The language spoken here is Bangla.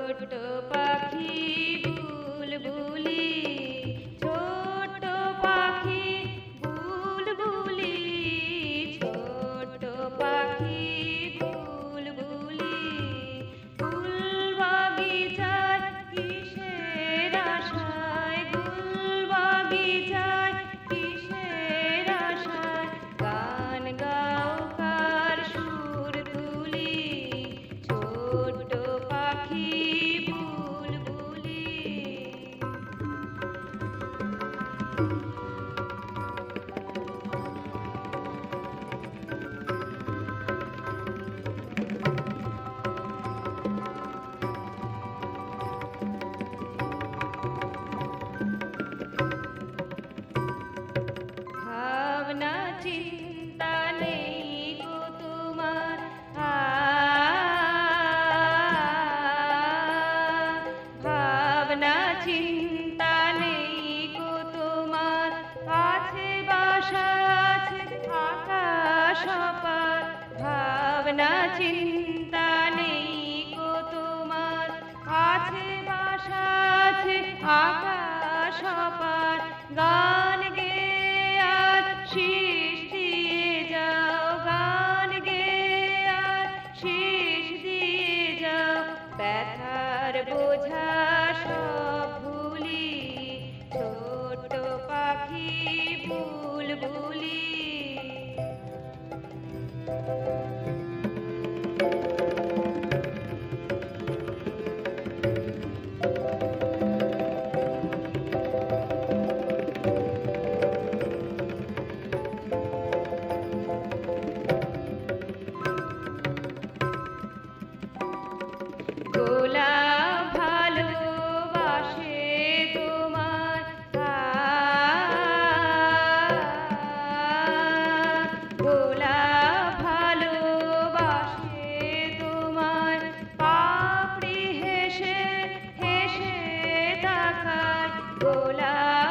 ছোট পাখি বুলবুলি, ছোট পাখি বুলবুলি, ছোট পাখি বুলবুলি, ফুল বাগিচায় কিসের আশায়, ফুল বাগিচায় কিসের আশায়, গান গাও কার সুর তুলি, ছোট পাখি বুলবুলি। ভাবনা চিন্তা নেই গো তোমার, ভাবনা চিন্তা নেই গো তোমার, আছে বাসা আছে আকাশ অপার, ভাবনা চিন্তা নেই গো তোমার, আছে বাসা আছে আকাশ অপার, গান গেয়ে আর শীষ দিয়ে যাও, গান গেয়ে আর শীষ দিয়ে যাও, ব্যথার বোঝা সব ভুলি, ছোট পাখি বুলবুলি। গোলাপ ভালোবাসে তোমার, গোলাপ ভালোবাসে তোমার, পাপড়ি হেসে হেসে তাকায়, গোলাপ